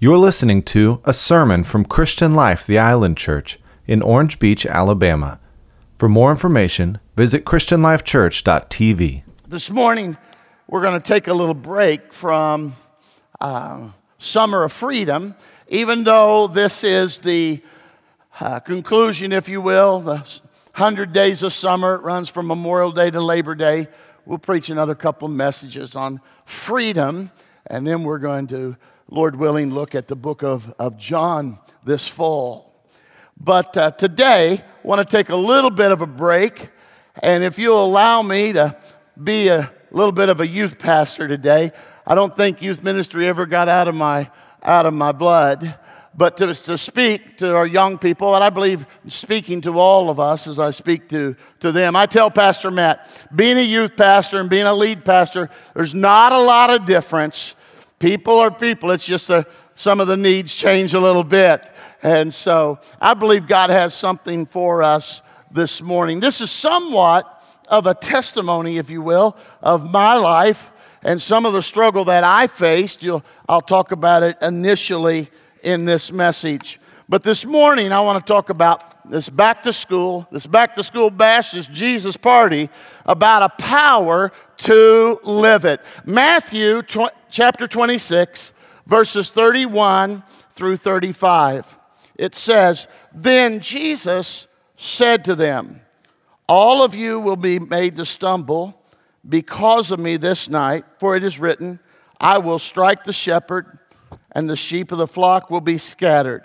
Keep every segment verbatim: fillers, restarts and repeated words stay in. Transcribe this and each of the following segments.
You're listening to a sermon from Christian Life, the Island Church in Orange Beach, Alabama. For more information, visit christian life church dot t v. This morning, we're going to take a little break from uh, Summer of Freedom, even though this is the uh, conclusion, if you will, the one hundred days of summer. It runs from Memorial Day to Labor Day. We'll preach another couple of messages on freedom, and then we're going to, Lord willing, look at the book of, of John this fall. But uh, today, I want to take a little bit of a break, and if you'll allow me to be a little bit of a youth pastor today. I don't think youth ministry ever got out of my out of my blood, but to, to speak to our young people, and I believe speaking to all of us as I speak to, to them. I tell Pastor Matt, being a youth pastor and being a lead pastor, there's not a lot of difference. People are people. It's just a, some of the needs change a little bit. And so I believe God has something for us this morning. This is somewhat of a testimony, if you will, of my life and some of the struggle that I faced. You'll, I'll talk about it initially in this message. But this morning, I want to talk about this back to school, this back to school bash, this Jesus party, about a power to live it. Matthew tw- chapter twenty-six, verses thirty-one through thirty-five. It says, "Then Jesus said to them, 'All of you will be made to stumble because of me this night, for it is written, I will strike the shepherd, and the sheep of the flock will be scattered.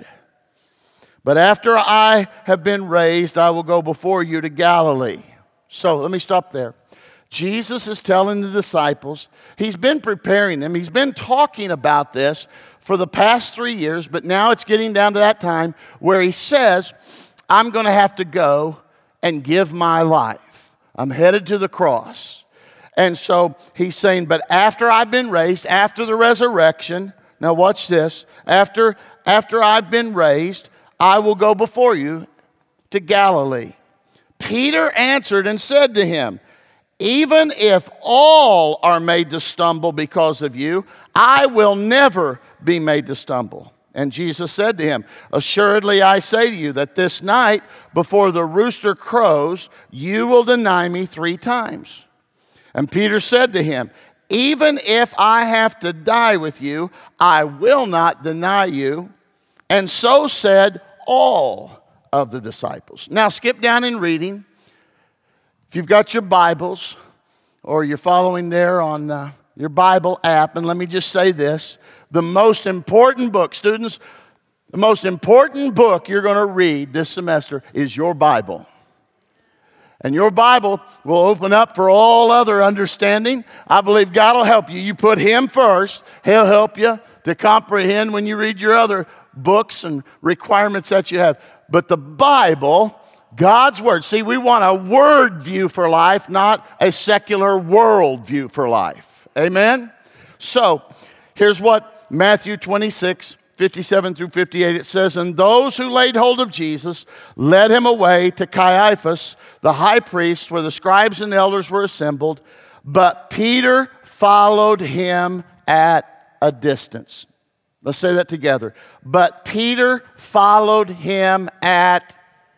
But after I have been raised, I will go before you to Galilee.'" So let me stop there. Jesus is telling the disciples, he's been preparing them, he's been talking about this for the past three years, but now it's getting down to that time where he says, I'm going to have to go and give my life. I'm headed to the cross. And so he's saying, but after I've been raised, after the resurrection, now watch this, after, after I've been raised, I will go before you to Galilee. Peter answered and said to him, "Even if all are made to stumble because of you, I will never be made to stumble." And Jesus said to him, "Assuredly I say to you that this night before the rooster crows, you will deny me three times." And Peter said to him, "Even if I have to die with you, I will not deny you." And so said all of the disciples. Now skip down in reading. If you've got your Bibles or you're following there on uh, your Bible app, and let me just say this. The most important book, students, the most important book you're going to read this semester is your Bible. And your Bible will open up for all other understanding. I believe God will help you. You put Him first. He'll help you to comprehend when you read your other books and requirements that you have. But the Bible, God's Word. See, we want a word view for life, not a secular world view for life. Amen? So, here's what Matthew twenty-six, fifty-seven through fifty-eight, it says, "And those who laid hold of Jesus led him away to Caiaphas, the high priest, where the scribes and elders were assembled. But Peter followed him at a distance." Let's say that together. But Peter followed him at,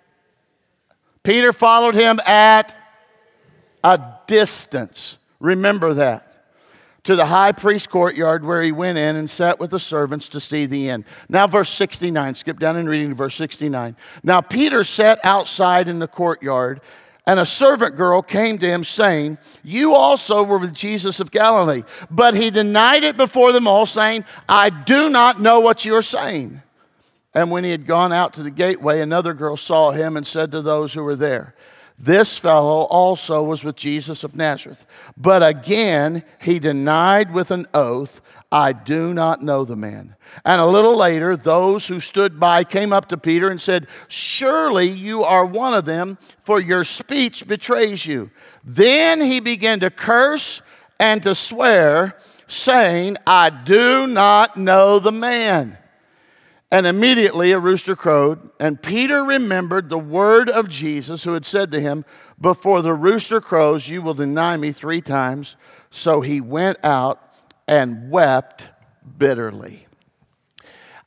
Peter followed him at a distance. Remember that. To the high priest courtyard where he went in and sat with the servants to see the end. Now verse sixty-nine, skip down and reading to verse sixty-nine. "Now Peter sat outside in the courtyard, and a servant girl came to him saying, 'You also were with Jesus of Galilee.' But he denied it before them all, saying, 'I do not know what you are saying.' And when he had gone out to the gateway, another girl saw him and said to those who were there, 'This fellow also was with Jesus of Nazareth.' But again he denied with an oath, 'I do not know the man.' And a little later, those who stood by came up to Peter and said, 'Surely you are one of them, for your speech betrays you.' Then he began to curse and to swear, saying, 'I do not know the man.' And immediately a rooster crowed, and Peter remembered the word of Jesus who had said to him, 'Before the rooster crows, you will deny me three times.' So he went out and wept bitterly."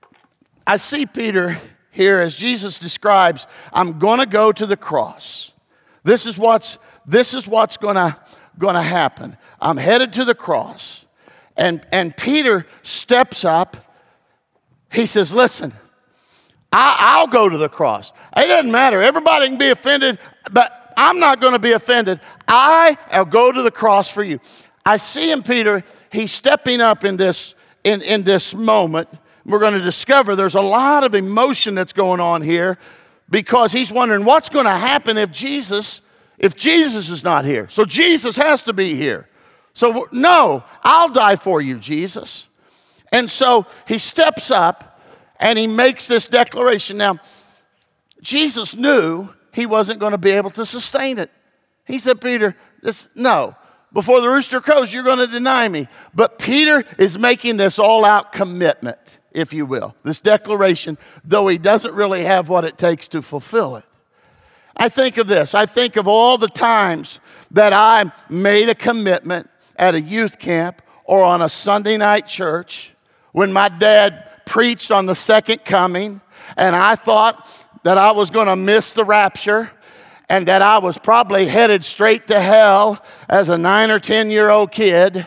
I see Peter here as Jesus describes, I'm going to go to the cross. This is what's, this is what's going to going to happen. I'm headed to the cross. And, and Peter steps up. He says, listen, I, I'll go to the cross. It doesn't matter. Everybody can be offended, but I'm not going to be offended. I'll go to the cross for you. I see him, Peter, he's stepping up in this, in, in this moment. We're going to discover there's a lot of emotion that's going on here because he's wondering what's going to happen if Jesus, if Jesus is not here. So Jesus has to be here. So no, I'll die for you, Jesus. And so he steps up and he makes this declaration. Now, Jesus knew he wasn't going to be able to sustain it. He said, Peter, this, no. Before the rooster crows, you're going to deny me. But Peter is making this all-out commitment, if you will, this declaration, though he doesn't really have what it takes to fulfill it. I think of this. I think of all the times that I made a commitment at a youth camp or on a Sunday night church when my dad preached on the second coming, and I thought that I was going to miss the rapture and that I was probably headed straight to hell as a nine or ten year old kid.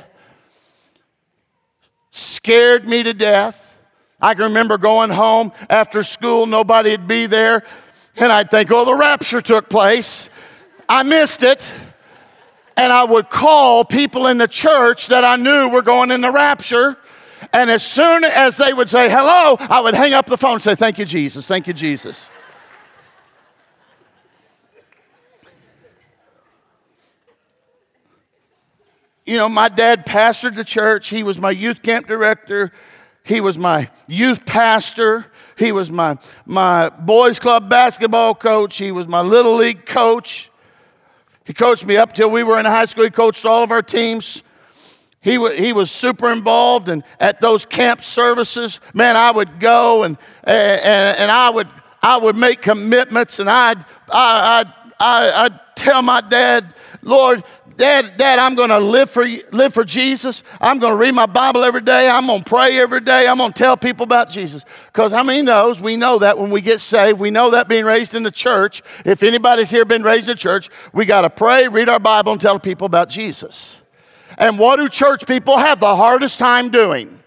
Scared me to death. I can remember going home after school, nobody would be there, and I'd think, oh, the rapture took place. I missed it. And I would call people in the church that I knew were going in the rapture, and as soon as they would say hello, I would hang up the phone and say, thank you, Jesus, thank you, Jesus. You know, my dad pastored the church. He was my youth camp director. He was my youth pastor. He was my, my boys club basketball coach. He was my little league coach. He coached me up till we were in high school. He coached all of our teams. He, w- he was super involved, and at those camp services, man, I would go and and, and I would I would make commitments, and I'd I, I'd, I, I'd tell my dad, Lord, Dad, Dad, I'm going to live for live for Jesus. I'm going to read my Bible every day. I'm going to pray every day. I'm going to tell people about Jesus. Because how many knows? We know that when we get saved. We know that being raised in the church. If anybody's here been raised in church, we got to pray, read our Bible, and tell people about Jesus. And what do church people have the hardest time doing?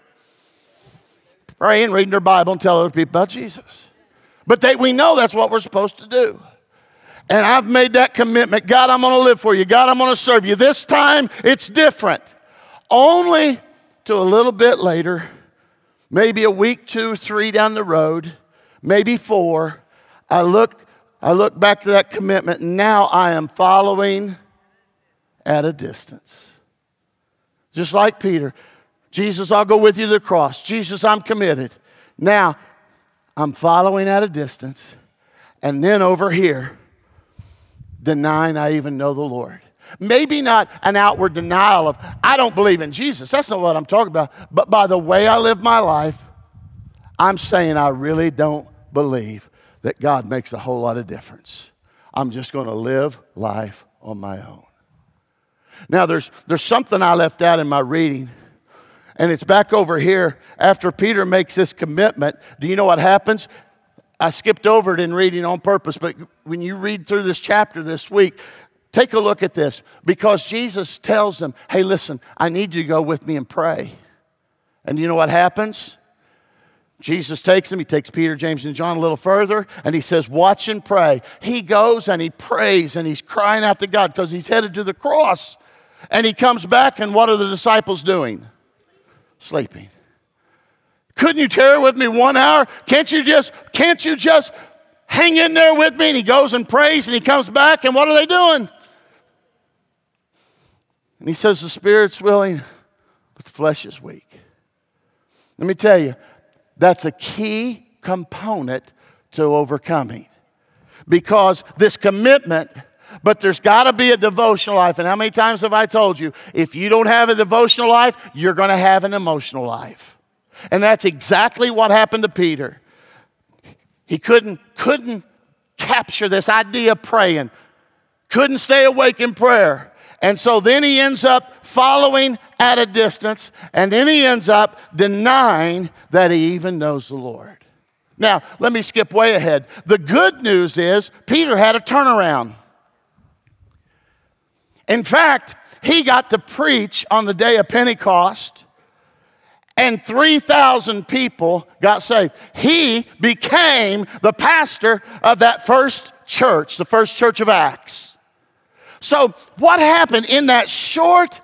Praying, reading their Bible, and telling other people about Jesus. But they, we know that's what we're supposed to do. And I've made that commitment. God, I'm going to live for you. God, I'm going to serve you. This time, it's different. Only to a little bit later, maybe a week, two, three down the road, maybe four, I look, I look back to that commitment, and now I am following at a distance. Just like Peter. Jesus, I'll go with you to the cross. Jesus, I'm committed. Now, I'm following at a distance. And then over here, denying I even know the Lord. Maybe not an outward denial of, I don't believe in Jesus. That's not what I'm talking about. But by the way I live my life, I'm saying I really don't believe that God makes a whole lot of difference. I'm just going to live life on my own. Now, there's, there's something I left out in my reading, and it's back over here. After Peter makes this commitment, do you know what happens? I skipped over it in reading on purpose, but when you read through this chapter this week, take a look at this. Because Jesus tells them, hey, listen, I need you to go with me and pray. And you know what happens? Jesus takes them, he takes Peter, James, and John a little further, and he says, watch and pray. He goes and he prays, and he's crying out to God because he's headed to the cross. And he comes back, and what are the disciples doing? Sleeping. Couldn't you tarry with me one hour? Can't you just, can't you just hang in there with me? And he goes and prays, and he comes back, and what are they doing? And he says, the spirit's willing, but the flesh is weak. Let me tell you, that's a key component to overcoming. Because this commitment, but there's got to be a devotional life. And how many times have I told you, if you don't have a devotional life, you're going to have an emotional life. And that's exactly what happened to Peter. He couldn't, couldn't capture this idea of praying. Couldn't stay awake in prayer. And so then he ends up following at a distance. And then he ends up denying that he even knows the Lord. Now, let me skip way ahead. The good news is Peter had a turnaround. In fact, he got to preach on the day of Pentecost, and three thousand people got saved. He became the pastor of that first church, the first church of Acts. So what happened in that short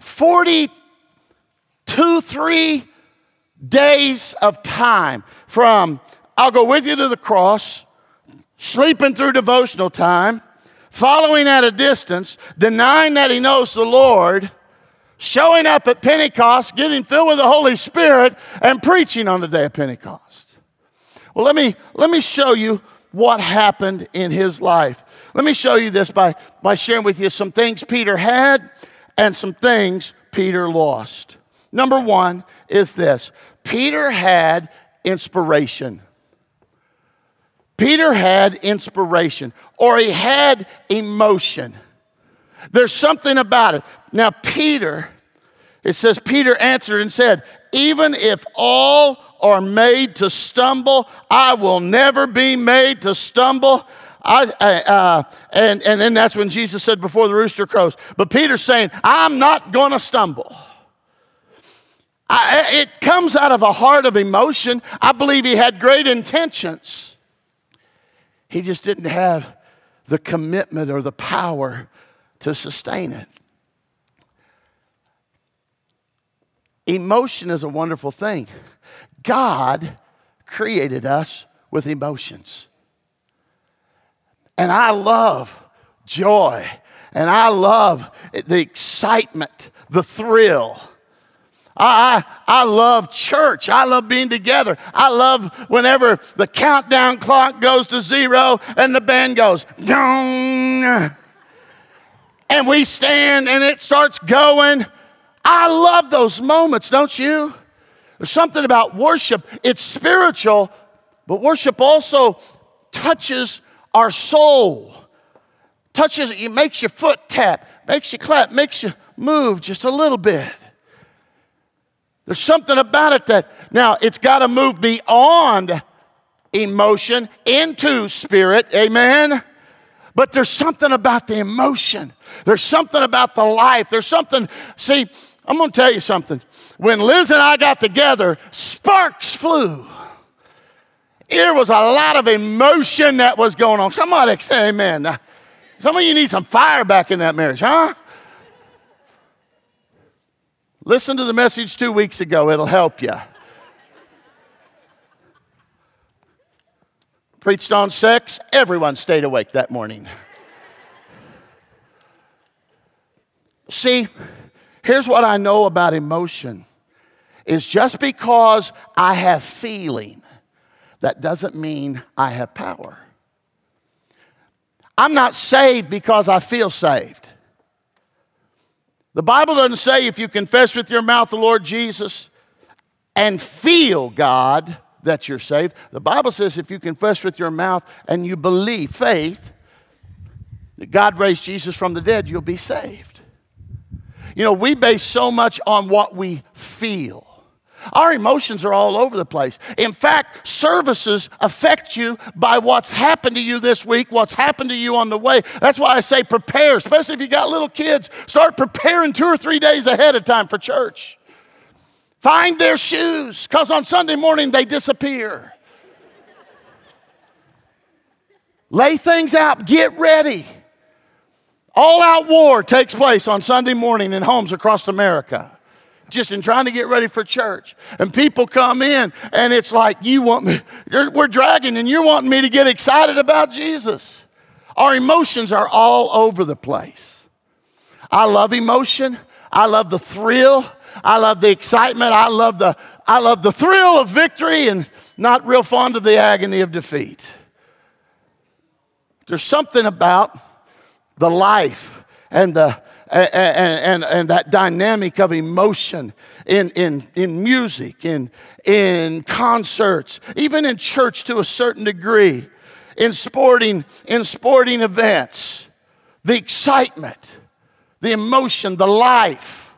forty-two, three days of time from I'll go with you to the cross, sleeping through devotional time, following at a distance, denying that he knows the Lord, showing up at Pentecost, getting filled with the Holy Spirit, and preaching on the day of Pentecost. Well, let me, let me show you what happened in his life. Let me show you this by, by sharing with you some things Peter had and some things Peter lost. Number one is this. Peter had inspiration. Peter had inspiration, or he had emotion. There's something about it. Now, Peter, it says, Peter answered and said, even if all are made to stumble, I will never be made to stumble. I, uh, and, and then that's when Jesus said, before the rooster crows. But Peter's saying, I'm not going to stumble. I, it comes out of a heart of emotion. I believe he had great intentions. He just didn't have the commitment or the power to sustain it. Emotion is a wonderful thing. God created us with emotions. And I love joy. And I love the excitement, the thrill. I, I, I love church. I love being together. I love whenever the countdown clock goes to zero and the band goes, dong, and we stand and it starts going. I love those moments, don't you? There's something about worship. It's spiritual, but worship also touches our soul. Touches it, it makes your foot tap, makes you clap, makes you move just a little bit. There's something about it that, now it's got to move beyond emotion into spirit, amen? But there's something about the emotion. There's something about the life. There's something, see, I'm going to tell you something. When Liz and I got together, sparks flew. There was a lot of emotion that was going on. Somebody say amen. Some of you need some fire back in that marriage, huh? Listen to the message two weeks ago. It'll help you. Preached on sex. Everyone stayed awake that morning. See, here's what I know about emotion. Is just because I have feeling, that doesn't mean I have power. I'm not saved because I feel saved. The Bible doesn't say if you confess with your mouth the Lord Jesus and feel God that you're saved. The Bible says if you confess with your mouth and you believe, faith, that God raised Jesus from the dead, you'll be saved. You know, we base so much on what we feel. Our emotions are all over the place. In fact, services affect you by what's happened to you this week, what's happened to you on the way. That's why I say prepare, especially if you got little kids. Start preparing two or three days ahead of time for church. Find their shoes, because on Sunday morning they disappear. Lay things out, get ready. All-out war takes place on Sunday morning in homes across America. Just in trying to get ready for church. And people come in and it's like, you want me, we're dragging and you're wanting me to get excited about Jesus. Our emotions are all over the place. I love emotion. I love the thrill. I love the excitement. I love the, I love the thrill of victory and not real fond of the agony of defeat. There's something about the life and the And, and, and that dynamic of emotion in, in, in music, in, in concerts, even in church to a certain degree, in sporting, in sporting events, the excitement, the emotion, the life.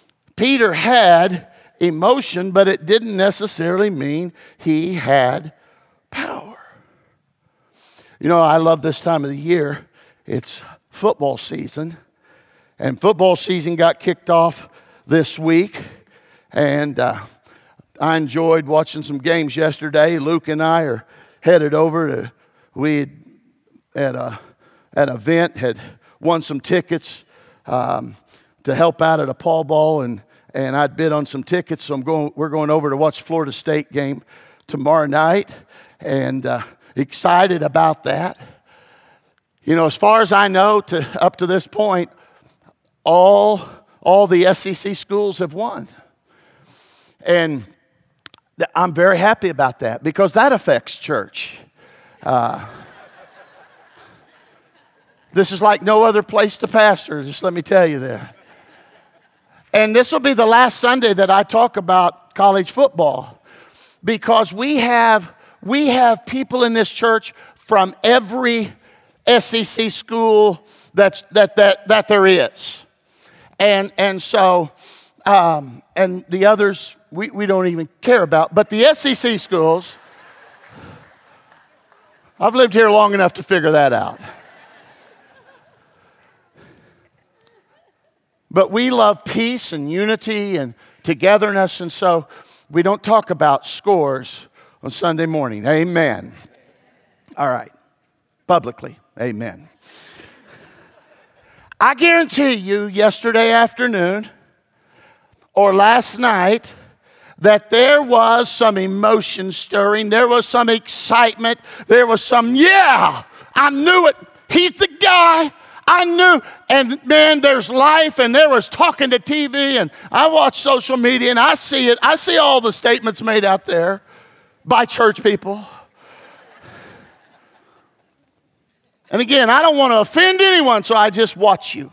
Peter had emotion, but it didn't necessarily mean he had power. You know, I love this time of the year. It's football season. And football season got kicked off this week. And uh, I enjoyed watching some games yesterday. Luke and I are headed over to, we had, at a, at an event, had won some tickets um, to help out at a Paul Ball. And, and I'd bid on some tickets. So I'm going, we're going over to watch Florida State game tomorrow night. And uh, excited about that. You know, as far as I know, to up to this point, all all the S E C schools have won. And th- I'm very happy about that because that affects church. Uh, this is like no other place to pastor, just let me tell you that. And this will be the last Sunday that I talk about college football because we have We have people in this church from every S E C school that's, that, that, that there is. And, and so, um, and the others we, we don't even care about. But the S E C schools, I've lived here long enough to figure that out. But we love peace and unity and togetherness, and so we don't talk about scores on Sunday morning. Amen. All right. Publicly. Amen. I guarantee you yesterday afternoon or last night that there was some emotion stirring. There was some excitement. There was some, yeah, I knew it. He's the guy. I knew. And man, there's life, and there was talking to T V, and I watch social media, and I see it. I see all the statements made out there by church people. And again, I don't want to offend anyone, so I just watch you.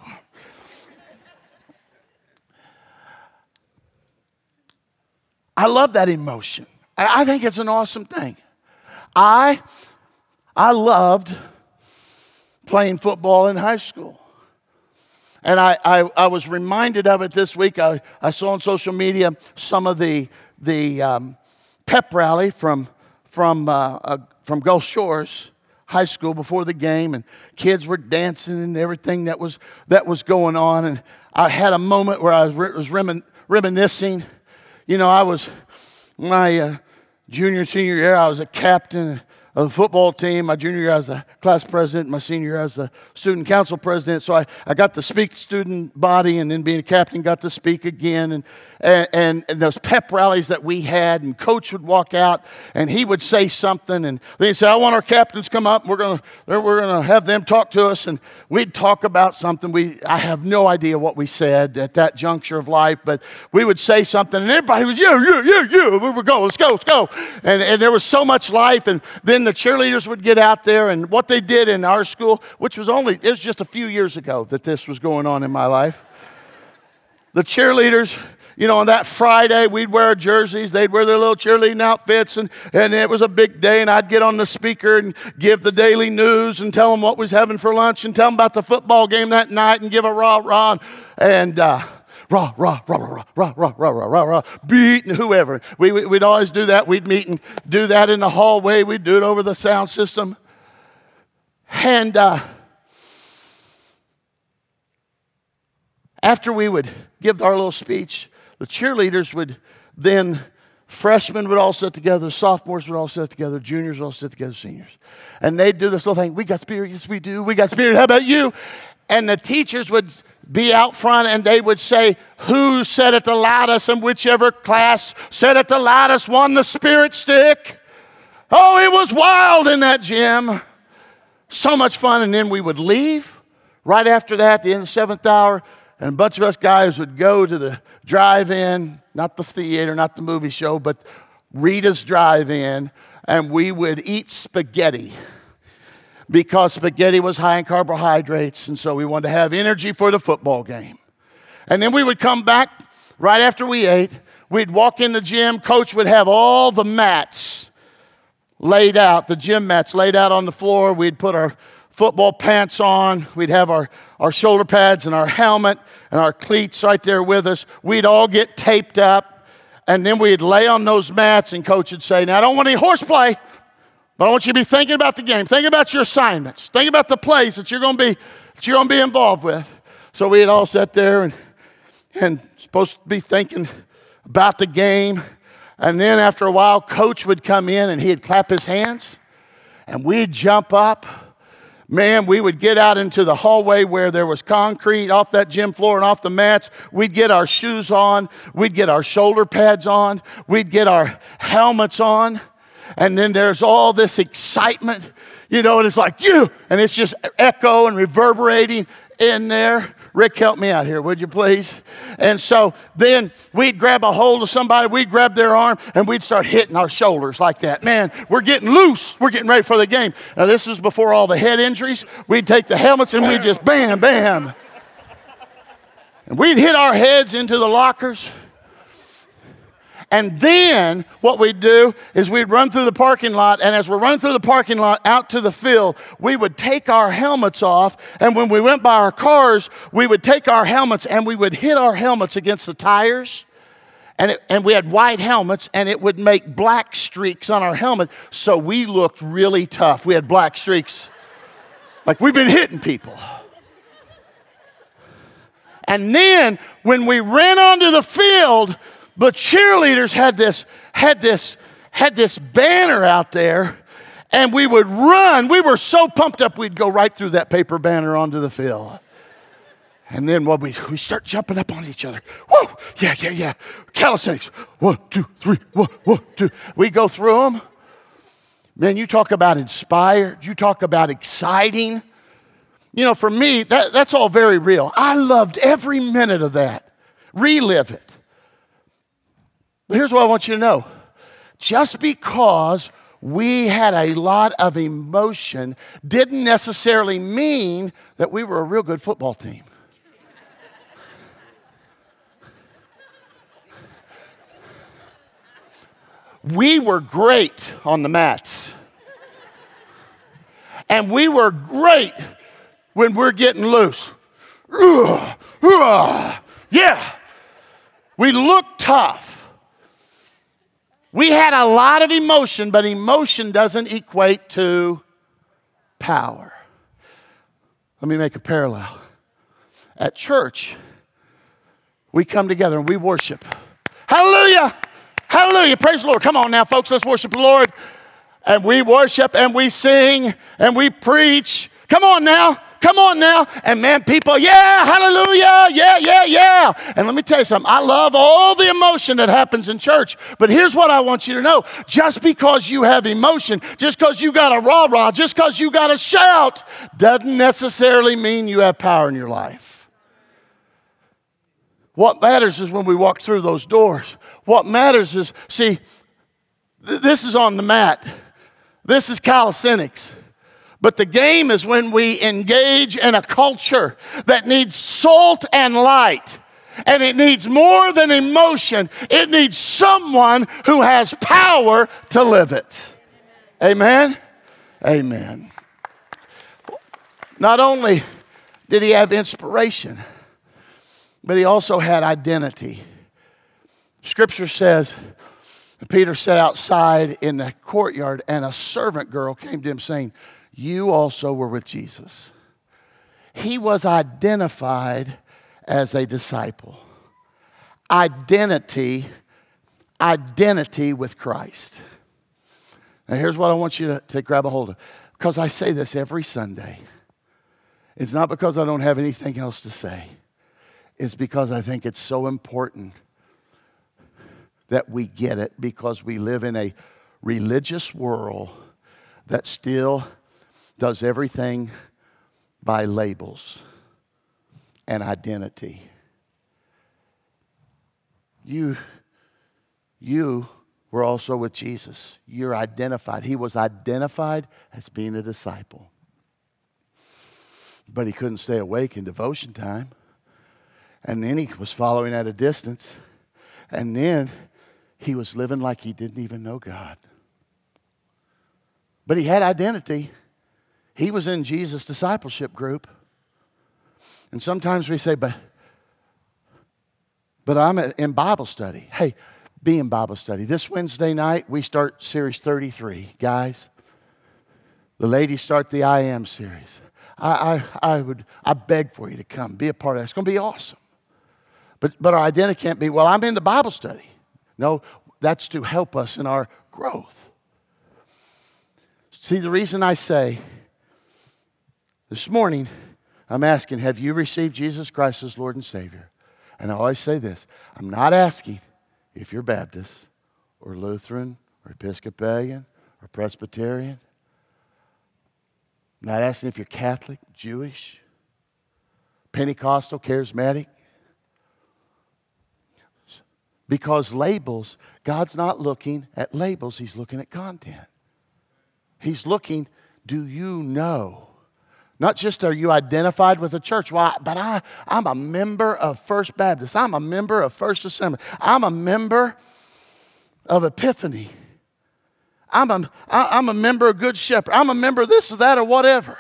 I love that emotion. I think it's an awesome thing. I, I loved playing football in high school. And I, I, I was reminded of it this week. I, I saw on social media some of the, the um, pep rally from, from, uh, uh, from Gulf Shores High School before the game, and kids were dancing and everything that was, that was going on. And I had a moment where I was, was remin, reminiscing. You know, I was, my uh, junior, senior year, I was a captain of the football team. My junior year, I was the class president. My senior year, I was the student council president. So I, I got to speak to student body, and then being a captain, got to speak again. And, and, and those pep rallies that we had, and coach would walk out, and he would say something, and then he'd say, I want our captains to come up, and we're going to we're gonna have them talk to us, and we'd talk about something. We I have no idea what we said at that juncture of life, but we would say something, and everybody was, yeah, yeah, yeah, yeah, we would go, let's go, let's go. And, and there was so much life, and then the cheerleaders would get out there, and what they did in our school, which was only, it was just a few years ago that this was going on in my life. The cheerleaders, you know, on that Friday, we'd wear our jerseys. They'd wear their little cheerleading outfits, and, and it was a big day, and I'd get on the speaker and give the daily news and tell them what we was having for lunch and tell them about the football game that night and give a rah-rah. And, and uh, rah, rah, rah, rah, rah, rah, rah, rah, rah, rah, beat and whoever. We, we, we'd always do that. We'd meet and do that in the hallway. We'd do it over the sound system. And uh, after we would give our little speech, the cheerleaders would then, freshmen would all sit together, sophomores would all sit together, juniors would all sit together, seniors. And they'd do this little thing, we got spirit, yes we do, we got spirit, how about you? And the teachers would be out front and they would say, who said it the loudest, and whichever class said it the loudest won the spirit stick. Oh, it was wild in that gym. So much fun. And then we would leave right after that, the end of the seventh hour, and a bunch of us guys would go to the drive-in, not the theater, not the movie show, but Rita's drive-in, and we would eat spaghetti because spaghetti was high in carbohydrates, and so we wanted to have energy for the football game. And then we would come back right after we ate. We'd walk in the gym. Coach would have all the mats laid out, the gym mats laid out on the floor. We'd put our football pants on. We'd have our, our shoulder pads and our helmet and our cleats right there with us. We'd all get taped up, and then we'd lay on those mats, and Coach would say, now, I don't want any horseplay. But I want you to be thinking about the game. Think about your assignments. Think about the plays that you're going to be that you're going to be involved with. So we had all sat there and and supposed to be thinking about the game. And then after a while, coach would come in and he'd clap his hands, and we'd jump up. Man, we would get out into the hallway where there was concrete off that gym floor and off the mats. We'd get our shoes on. We'd get our shoulder pads on. We'd get our helmets on. And then there's all this excitement, you know, and it's like, you, and it's just echo and reverberating in there. Rick, help me out here, would you please? And so then we'd grab a hold of somebody, we'd grab their arm, and we'd start hitting our shoulders like that. Man, we're getting loose. We're getting ready for the game. Now, this is before all the head injuries. We'd take the helmets and we'd just bam, bam. And we'd hit our heads into the lockers. And then what we'd do is we'd run through the parking lot, and as we're running through the parking lot out to the field, we would take our helmets off, and when we went by our cars, we would take our helmets and we would hit our helmets against the tires, and, it, and we had white helmets, and it would make black streaks on our helmet, so we looked really tough. We had black streaks, like we've been hitting people. And then when we ran onto the field, the cheerleaders had this, had this, had this banner out there, and we would run. We were so pumped up, we'd go right through that paper banner onto the field. And then what we we start jumping up on each other. Whoa, yeah, yeah, yeah. Calisthenics. One, two, three, one, one, two. We go through them. Man, you talk about inspired. You talk about exciting. You know, for me, that, that's all very real. I loved every minute of that. Relive it. But here's what I want you to know. Just because we had a lot of emotion didn't necessarily mean that we were a real good football team. We were great on the mats. And we were great when we're getting loose. Ugh, ugh, yeah. We looked tough. We had a lot of emotion, but emotion doesn't equate to power. Let me make a parallel. At church, we come together and we worship. Hallelujah! Hallelujah! Praise the Lord. Come on now, folks, let's worship the Lord. And we worship and we sing and we preach. Come on now. Come on now. And man, people, yeah, hallelujah, yeah, yeah, yeah. And let me tell you something. I love all the emotion that happens in church. But here's what I want you to know. Just because you have emotion, just because you got a rah-rah, just because you got a shout, doesn't necessarily mean you have power in your life. What matters is when we walk through those doors. What matters is, see, th- this is on the mat. This is calisthenics. But the game is when we engage in a culture that needs salt and light. And it needs more than emotion. It needs someone who has power to live it. Amen? Amen. Not only did he have inspiration, but he also had identity. Scripture says, Peter sat outside in the courtyard, and a servant girl came to him saying, you also were with Jesus. He was identified as a disciple. Identity, identity with Christ. Now here's what I want you to, to grab a hold of. Because I say this every Sunday. It's not because I don't have anything else to say. It's because I think it's so important that we get it, because we live in a religious world that still does everything by labels and identity. You, you were also with Jesus. You're identified. He was identified as being a disciple. But he couldn't stay awake in devotion time. And then he was following at a distance. And then he was living like he didn't even know God. But he had identity. He was in Jesus' discipleship group. And sometimes we say, but, but I'm in Bible study. Hey, be in Bible study. This Wednesday night, we start series thirty-three. Guys, The ladies start the I Am series. I, I, I would, I beg for you to come, be a part of that. It's going to be awesome. But, but our identity can't be, well, I'm in the Bible study. No, that's to help us in our growth. See, the reason I say this morning, I'm asking, have you received Jesus Christ as Lord and Savior? And I always say this, I'm not asking if you're Baptist or Lutheran or Episcopalian or Presbyterian. I'm not asking if you're Catholic, Jewish, Pentecostal, Charismatic. Because labels, God's not looking at labels, He's looking at content. He's looking, do you know? Not just are you identified with the church, well, I, but I, I'm a member of First Baptist. I'm a member of First Assembly. I'm a member of Epiphany. I'm a, I, I'm a member of Good Shepherd. I'm a member of this or that or whatever.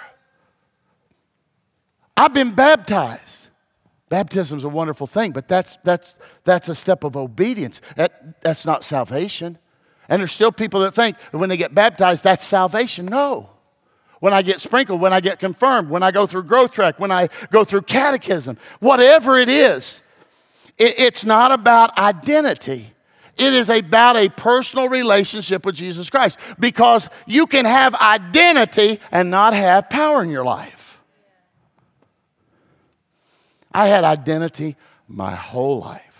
I've been baptized. Baptism is a wonderful thing, but that's, that's, that's a step of obedience. That, that's not salvation. And there's still people that think that when they get baptized, that's salvation. No. When I get sprinkled, when I get confirmed, when I go through growth track, when I go through catechism, whatever it is, it, it's not about identity. It is about a personal relationship with Jesus Christ. Because you can have identity and not have power in your life. I had identity my whole life.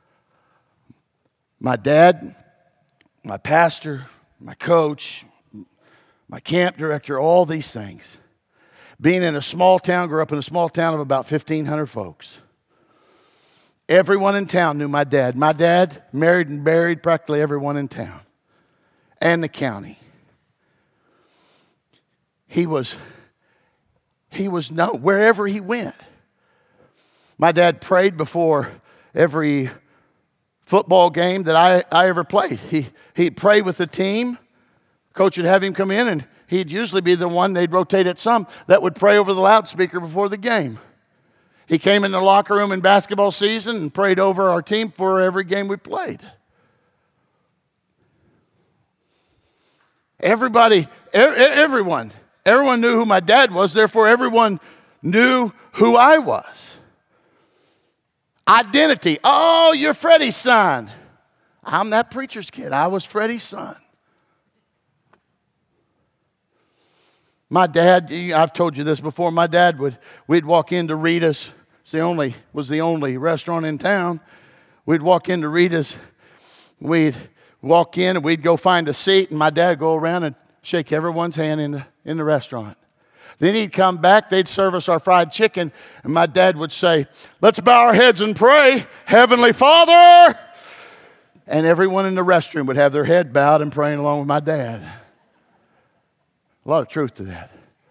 My dad, my pastor, my coach, my camp director, all these things. Being in a small town, grew up in a small town of about fifteen hundred folks. Everyone in town knew my dad. My dad married and buried practically everyone in town and the county. He was, he was known wherever he went. My dad prayed before every football game that I, I ever played. He, he'd pray with the team. Coach would have him come in, and he'd usually be the one, they'd rotate at some, that would pray over the loudspeaker before the game. He came in the locker room in basketball season and prayed over our team for every game we played. Everybody, everyone, everyone knew who my dad was, therefore everyone knew who I was. Identity. Oh, you're Freddie's son. I'm that preacher's kid. I was Freddie's son. My dad, I've told you this before, my dad would, we'd walk into Rita's, it's the only, was the only restaurant in town. We'd walk into Rita's, we'd walk in and we'd go find a seat, and my dad would go around and shake everyone's hand in the, in the restaurant. Then he'd come back, they'd serve us our fried chicken, and my dad would say, let's bow our heads and pray, Heavenly Father. And everyone in the restroom would have their head bowed and praying along with my dad. A lot of truth to that.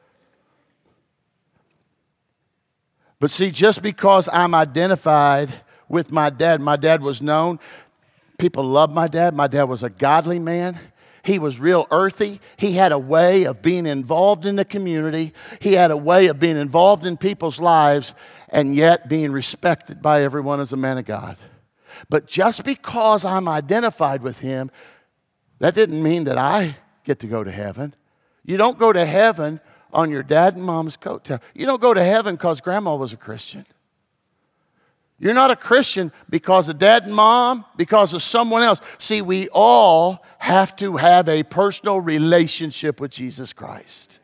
But see, just because I'm identified with my dad, my dad was known. People loved my dad. My dad was a godly man. He was real earthy. He had a way of being involved in the community. He had a way of being involved in people's lives and yet being respected by everyone as a man of God. But just because I'm identified with him, that didn't mean that I get to go to heaven. You don't go to heaven on your dad and mom's coattail. You don't go to heaven because grandma was a Christian. You're not a Christian because of dad and mom, because of someone else. See, we all have to have a personal relationship with Jesus Christ.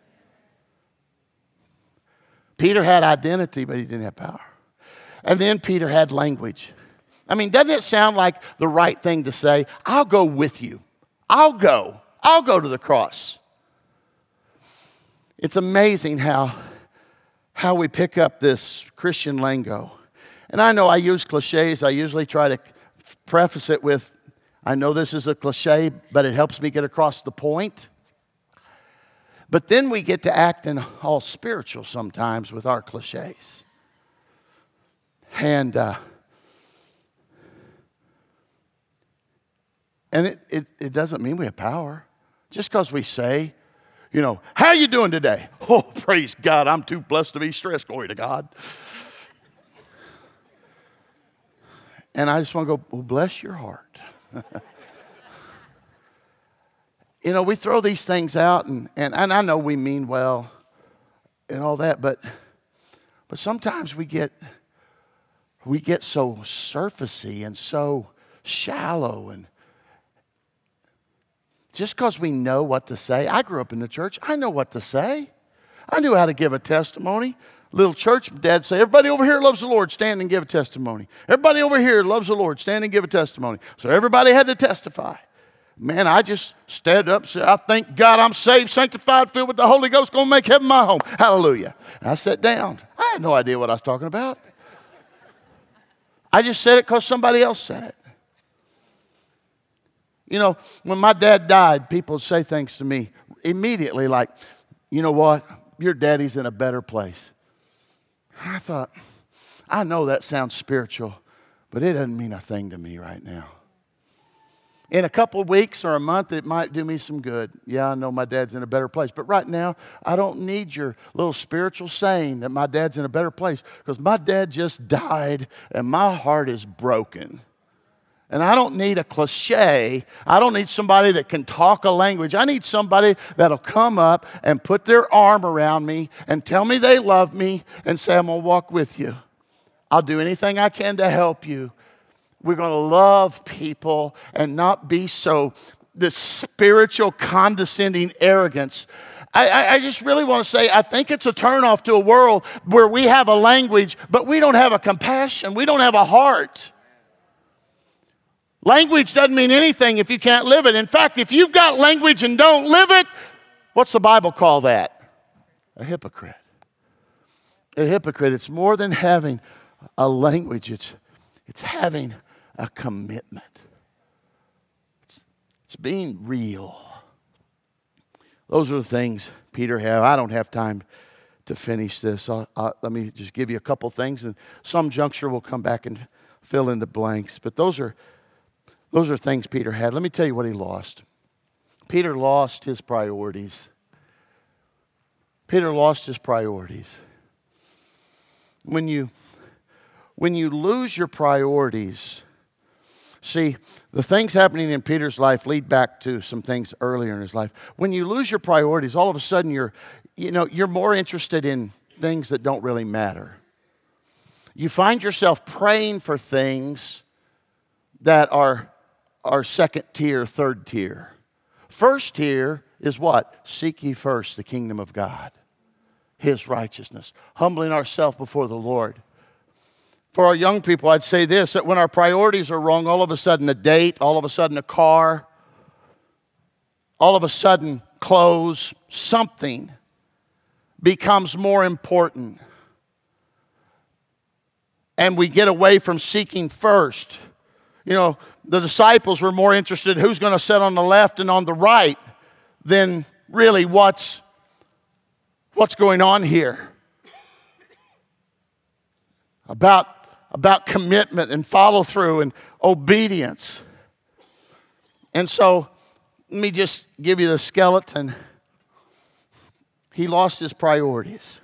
Peter had identity, but he didn't have power. And then Peter had language. I mean, doesn't it sound like the right thing to say? I'll go with you. I'll go. I'll go to the cross. It's amazing how, how we pick up this Christian lingo. And I know I use cliches. I usually try to preface it with, I know this is a cliche, but it helps me get across the point. But then we get to acting all spiritual sometimes with our cliches. And uh, and it, it, it doesn't mean we have power. Just because we say, you know, how are you doing today? Oh, praise God, I'm too blessed to be stressed. Glory to God. And I just want to go, well, bless your heart. You know, we throw these things out, and, and, and I know we mean well and all that, but but sometimes we get we get so surfacey and so shallow, and just because we know what to say. I grew up in the church. I know what to say. I knew how to give a testimony. Little church, Dad say, everybody over here loves the Lord, stand and give a testimony. Everybody over here loves the Lord, stand and give a testimony. So everybody had to testify. Man, I just stood up and said, I thank God I'm saved, sanctified, filled with the Holy Ghost, going to make heaven my home. Hallelujah. And I sat down. I had no idea what I was talking about. I just said it because somebody else said it. You know, when my dad died, people would say things to me immediately like, you know what, your daddy's in a better place. I thought, I know that sounds spiritual, but it doesn't mean a thing to me right now. In a couple of weeks or a month, it might do me some good. Yeah, I know my dad's in a better place. But right now, I don't need your little spiritual saying that my dad's in a better place, because my dad just died and my heart is broken. And I don't need a cliche. I don't need somebody that can talk a language. I need somebody that'll come up and put their arm around me and tell me they love me and say, I'm going to walk with you. I'll do anything I can to help you. We're going to love people and not be so, this spiritual condescending arrogance. I, I, I just really want to say, I think it's a turnoff to a world where we have a language, but we don't have a compassion. We don't have a heart. Language doesn't mean anything if you can't live it. In fact, if you've got language and don't live it, what's the Bible call that? A hypocrite. A hypocrite. It's more than having a language. It's, it's having a commitment. It's, it's being real. Those are the things Peter had. I don't have time to finish this. I'll, I'll, let me just give you a couple things, and some juncture we'll come back and fill in the blanks. But those are Those are things Peter had. Let me tell you what he lost. Peter lost his priorities. Peter lost his priorities. When you, when you lose your priorities, see, the things happening in Peter's life lead back to some things earlier in his life. When you lose your priorities, all of a sudden you're, you know, you're more interested in things that don't really matter. You find yourself praying for things that are are second tier, third tier. First tier is what? Seek ye first the kingdom of God, His righteousness, humbling ourselves before the Lord. For our young people, I'd say this, that when our priorities are wrong, all of a sudden a date, all of a sudden a car, all of a sudden clothes, something becomes more important. And we get away from seeking first. You know, the disciples were more interested in who's going to sit on the left and on the right than really what's, what's going on here. About, about commitment and follow through and obedience. And so, let me just give you the skeleton. He lost his priorities.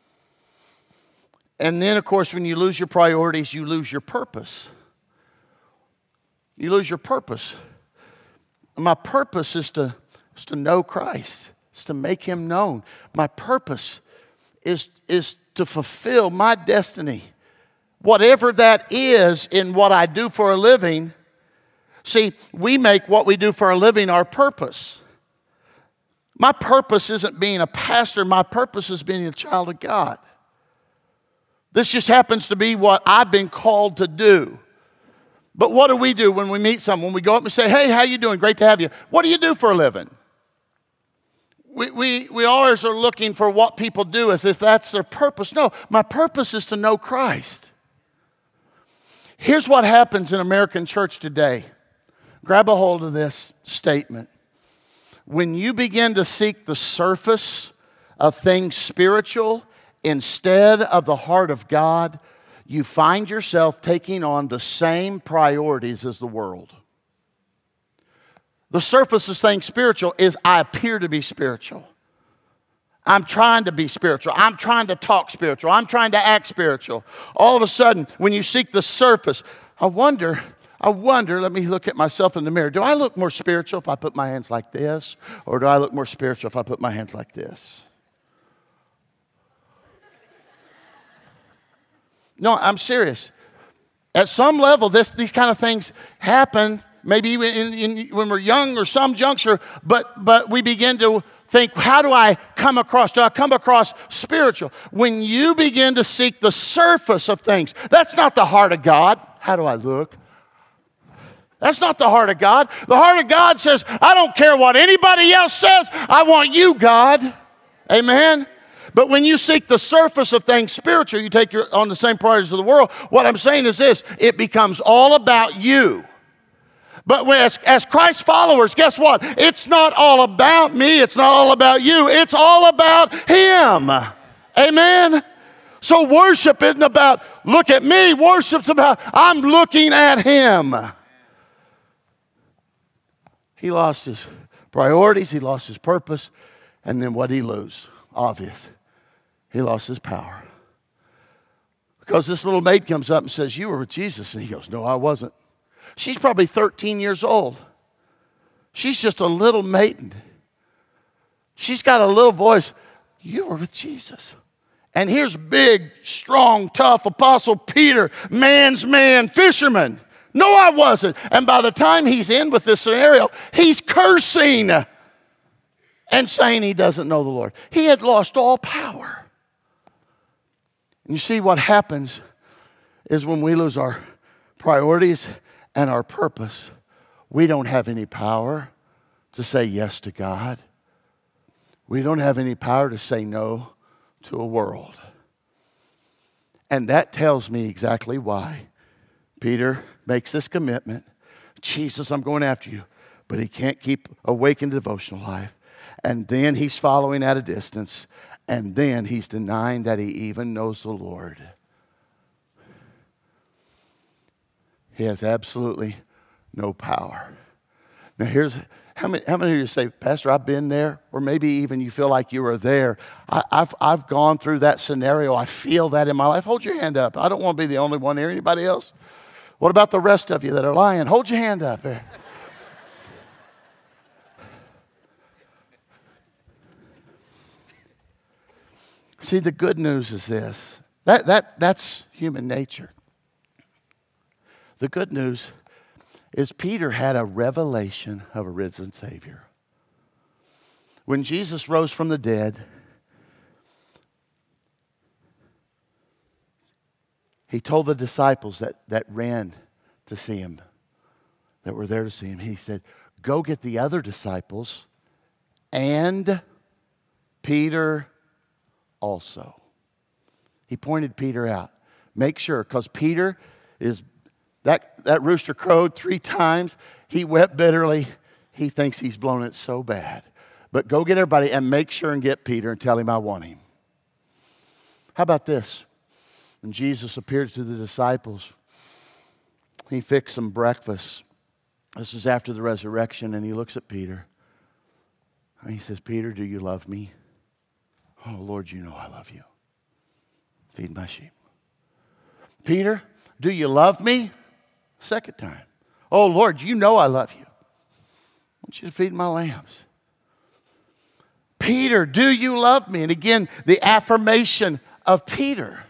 And then, of course, when you lose your priorities, you lose your purpose. You lose your purpose. My purpose is to, is to know Christ. It's to make Him known. My purpose is, is to fulfill my destiny. Whatever that is in what I do for a living. See, we make what we do for a living our purpose. My purpose isn't being a pastor. My purpose is being a child of God. This just happens to be what I've been called to do. But what do we do when we meet someone? We go up and say, hey, how you doing? Great to have you. What do you do for a living? We, we, we always are looking for what people do as if that's their purpose. No, my purpose is to know Christ. Here's what happens in American church today. Grab a hold of this statement. When you begin to seek the surface of things spiritual instead of the heart of God, you find yourself taking on the same priorities as the world. The surface of things spiritual is I appear to be spiritual. I'm trying to be spiritual. I'm trying to talk spiritual. I'm trying to act spiritual. All of a sudden, when you seek the surface, I wonder, I wonder, let me look at myself in the mirror. Do I look more spiritual if I put my hands like this? Or do I look more spiritual if I put my hands like this? No, I'm serious. At some level, this, these kind of things happen, maybe even in, in, when we're young or some juncture, but, but we begin to think, how do I come across? Do I come across spiritual? When you begin to seek the surface of things, that's not the heart of God. How do I look? That's not the heart of God. The heart of God says, I don't care what anybody else says. I want you, God. Amen? But when you seek the surface of things spiritual, you take your, on the same priorities of the world. What I'm saying is this, it becomes all about you. But when, as, as Christ followers, guess what? It's not all about me. It's not all about you. It's all about Him. Amen? So worship isn't about, look at me. Worship's about, I'm looking at Him. He lost his priorities. He lost his purpose. And then what did he lose? Obvious. He lost his power. Because this little maid comes up and says, you were with Jesus. And he goes, no, I wasn't. She's probably thirteen years old. She's just a little maiden. She's got a little voice. You were with Jesus. And here's big, strong, tough Apostle Peter, man's man, fisherman. No, I wasn't. And by the time he's in with this scenario, he's cursing and saying he doesn't know the Lord. He had lost all power. And you see what happens is when we lose our priorities and our purpose, we don't have any power to say yes to God. We don't have any power to say no to a world. And that tells me exactly why Peter makes this commitment. Jesus, I'm going after you. But he can't keep awake in the devotional life. And then he's following at a distance. And then he's denying that he even knows the Lord. He has absolutely no power. Now here's, how many, how many of you say, Pastor, I've been there? Or maybe even you feel like you were there. I, I've, I've gone through that scenario. I feel that in my life. Hold your hand up. I don't want to be the only one here. Anybody else? What about the rest of you that are lying? Hold your hand up there. See, the good news is this. That, that, that's human nature. The good news is Peter had a revelation of a risen Savior. When Jesus rose from the dead, he told the disciples that, that ran to see him, that were there to see him, he said, go get the other disciples and Peter also. He pointed Peter out. Make sure, because Peter is, that, that rooster crowed three times. He wept bitterly. He thinks he's blown it so bad. But go get everybody and make sure and get Peter and tell him I want him. How about this? When Jesus appeared to the disciples, he fixed some breakfast. This is after the resurrection, and he looks at Peter. And he says, Peter, do you love me? Oh, Lord, you know I love you. Feed my sheep. Peter, do you love me? Second time. Oh, Lord, you know I love you. I want you to feed my lambs. Peter, do you love me? And again, the affirmation of Peter.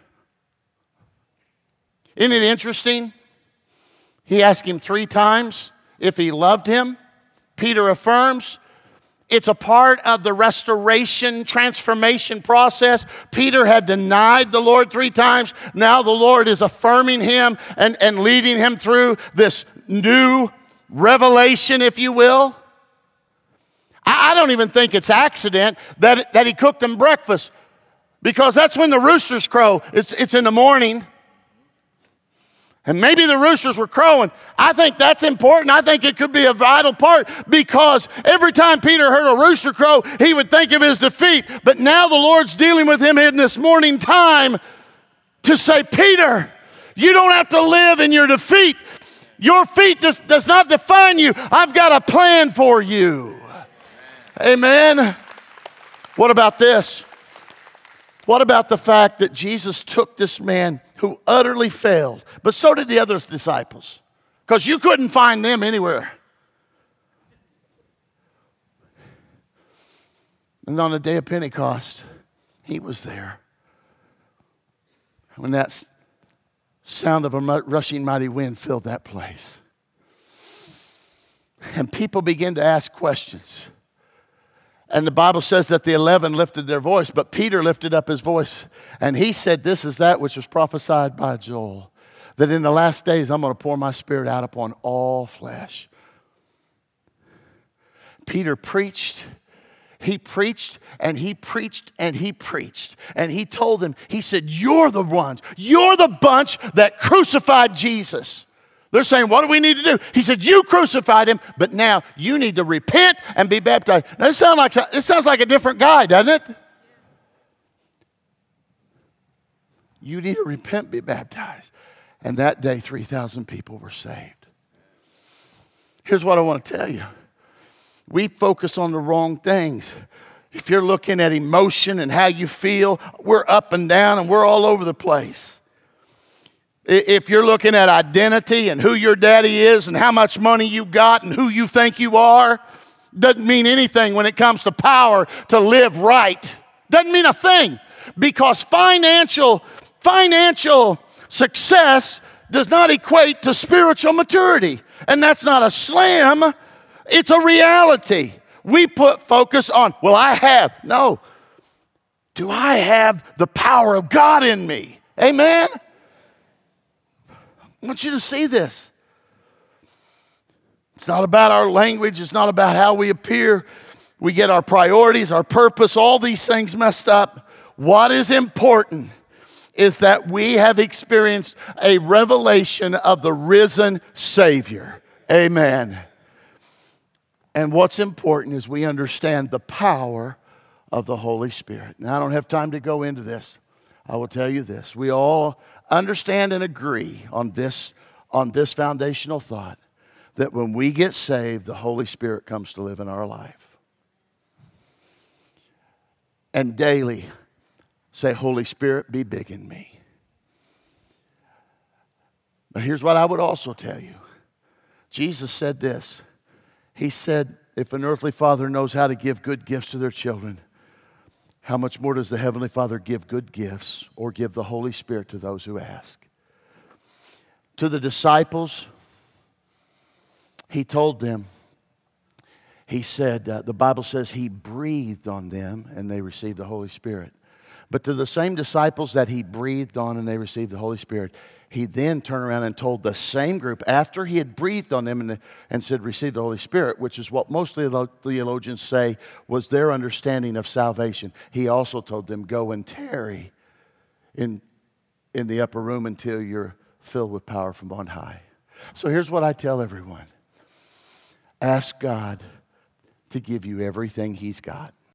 Isn't it interesting? He asked him three times if he loved him. Peter affirms. It's a part of the restoration, transformation process. Peter had denied the Lord three times. Now the Lord is affirming him and, and leading him through this new revelation, if you will. I, I don't even think it's accident that, that he cooked them breakfast, because that's when the roosters crow. It's, it's in the morning. And maybe the roosters were crowing. I think that's important. I think it could be a vital part, because every time Peter heard a rooster crow, he would think of his defeat. But now the Lord's dealing with him in this morning time to say, Peter, you don't have to live in your defeat. Your feet does, does not define you. I've got a plan for you. Amen. What about this? What about the fact that Jesus took this man who utterly failed, but so did the other disciples. because you couldn't find them anywhere. And on the day of Pentecost, he was there. When that sound of a rushing mighty wind filled that place. And people began to ask questions. And the Bible says that the eleven lifted their voice, but Peter lifted up his voice. And he said, this is that which was prophesied by Joel, that in the last days I'm going to pour my Spirit out upon all flesh. Peter preached. He preached and he preached and he preached. And he told them, he said, you're the ones, you're the bunch that crucified Jesus. They're saying, what do we need to do? He said, you crucified him, but now you need to repent and be baptized. Now, this sounds like, this sounds like a different guy, doesn't it? You need to repent, be baptized. And that day, three thousand people were saved. Here's what I want to tell you. We focus on the wrong things. If you're looking at emotion and how you feel, we're up and down and we're all over the place. If you're looking at identity and who your daddy is and how much money you got and who you think you are, doesn't mean anything when it comes to power to live right. Doesn't mean a thing. Because financial, financial success does not equate to spiritual maturity. And that's not a slam. It's a reality. We put focus on, well, I have. No. Do I have the power of God in me? Amen? I want you to see this. It's not about our language. It's not about how we appear. We get our priorities, our purpose, all these things messed up. What is important is that we have experienced a revelation of the risen Savior. Amen. And what's important is we understand the power of the Holy Spirit. Now, I don't have time to go into this. I will tell you this. We all understand and agree on this, on this foundational thought, that when we get saved, the Holy Spirit comes to live in our life. And daily say, Holy Spirit, be big in me. But here's what I would also tell you. Jesus said this. He said, if an earthly father knows how to give good gifts to their children, how much more does the Heavenly Father give good gifts or give the Holy Spirit to those who ask? To the disciples, he told them, he said, uh, the Bible says he breathed on them and they received the Holy Spirit. But to the same disciples that he breathed on and they received the Holy Spirit, he then turned around and told the same group, after he had breathed on them and, and said, receive the Holy Spirit, which is what most theologians say was their understanding of salvation. He also told them, go and tarry in, in the upper room until you're filled with power from on high. So here's what I tell everyone. Ask God to give you everything he's got.